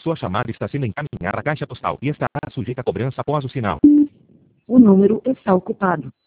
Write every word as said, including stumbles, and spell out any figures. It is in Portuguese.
Sua chamada está sendo encaminhada à caixa postal e estará sujeita a cobrança após o sinal. O número está ocupado.